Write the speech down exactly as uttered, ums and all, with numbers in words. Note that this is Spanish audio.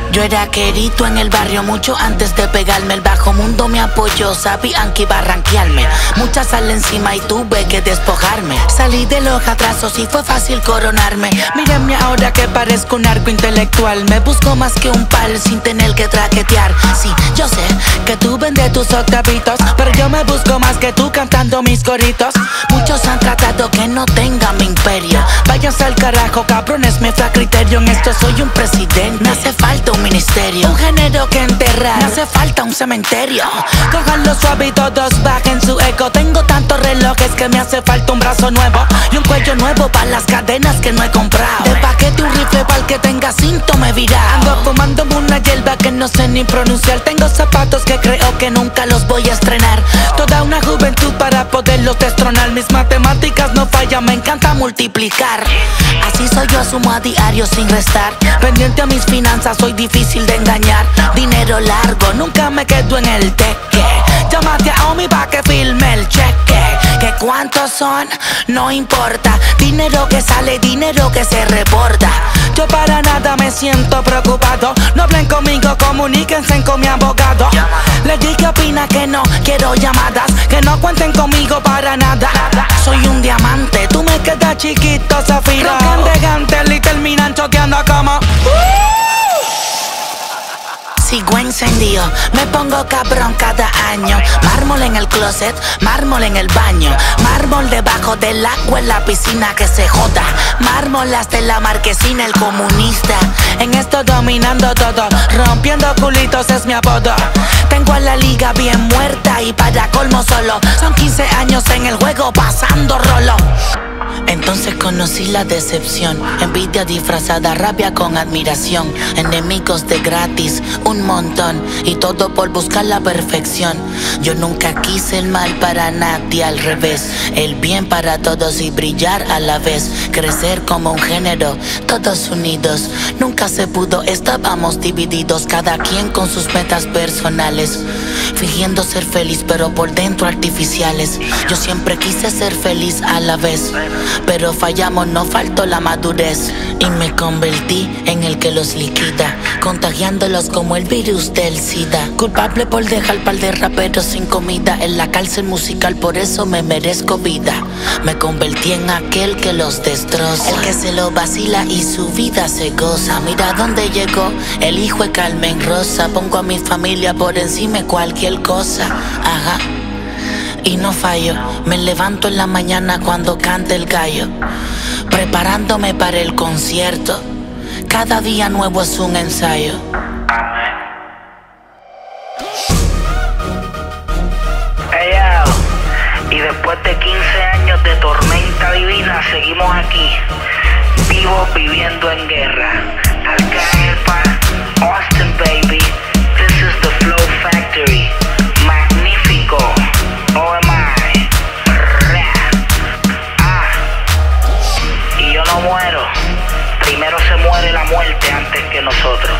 Yo era querido en el barrio mucho antes de pegarme. El bajo mundo me apoyó, sabían que iba a ranquearme. Muchas salen encima y tuve que despojarme. Salí de los atrasos y fue fácil coronarme. Mírenme ahora que parezco un arco intelectual. Me busco más que un pal sin tener que traquetear. Sí, yo sé que tú vendes tus octavitos, pero yo me busco más que tú cantando mis coritos. Muchos han tratado que no tenga mi imperio. Váyanse al carajo, cabrones, me fue a criterio. En esto soy un presidente. Me hace falta un ministerio, un género que enterrar. Me hace falta un cementerio. Cójanlo suave y todos bajen su eco. Tengo tantos relojes que me hace falta un brazo nuevo y un cuello nuevo para las cadenas que no he comprado. De paquete un rifle para el que tenga síntome viral. Ando fumándome una hierba que no sé ni pronunciar. Tengo zapatos que creo que nunca los voy a estrenar. Toda una juventud para poderlos destronar. Mis matemáticas no fallan, me encanta multiplicar. Así soy yo, sumo a diario sin restar. Pendiente a mis finanzas, soy difícil de engañar. Dinero largo, nunca me quedo en el teque. Llámate a Omi pa' que filme el cheque. Que cuántos son, no importa. Dinero que sale, dinero que se reporta. Yo para nada me siento preocupado. No hablen conmigo, comuníquense con mi abogado. Les di que opina que no quiero llamadas, que no cuenten conmigo para nada. Soy un diamante, tú me quedas chiquito, zafiro. Roncan de Gantel y terminan choteando como sigo encendido, me pongo cabrón cada año. Mármol en el closet, mármol en el baño. Mármol debajo del agua en la piscina que se joda. Mármol hasta la marquesina, el comunista. En esto dominando todo, rompiendo culitos es mi apodo. Tengo a la liga bien muerta y para colmo solo. Son quince años en el juego pasando rolo. Entonces conocí la decepción, envidia disfrazada, rabia con admiración. Enemigos de gratis, un montón, y todo por buscar la perfección. Yo nunca quise el mal para nadie, al revés, el bien para todos y brillar a la vez. Crecer como un género, todos unidos. Nunca se pudo, estábamos divididos, cada quien con sus metas personales. Fingiendo ser feliz pero por dentro artificiales. Yo siempre quise ser feliz a la vez, pero fallamos, no faltó la madurez. Y me convertí en el que los liquida, contagiándolos como el virus del SIDA. Culpable por dejar par de raperos sin comida. En la cárcel musical, por eso me merezco vida. Me convertí en aquel que los destroza, el que se lo vacila y su vida se goza. Mira dónde llegó el hijo de Carmen Rosa. Pongo a mi familia por encima de cualquier cosa. Ajá. Y no fallo, me levanto en la mañana cuando cante el gallo, preparándome para el concierto. Cada día nuevo es un ensayo. Hey, yo. Y después de quince años de tormenta divina, seguimos aquí, vivos viviendo en guerra. Alcaepa, Austin baby, this is the Flow Factory. Magnífico. O M I, rap, ah, y yo no muero, primero se muere la muerte antes que nosotros.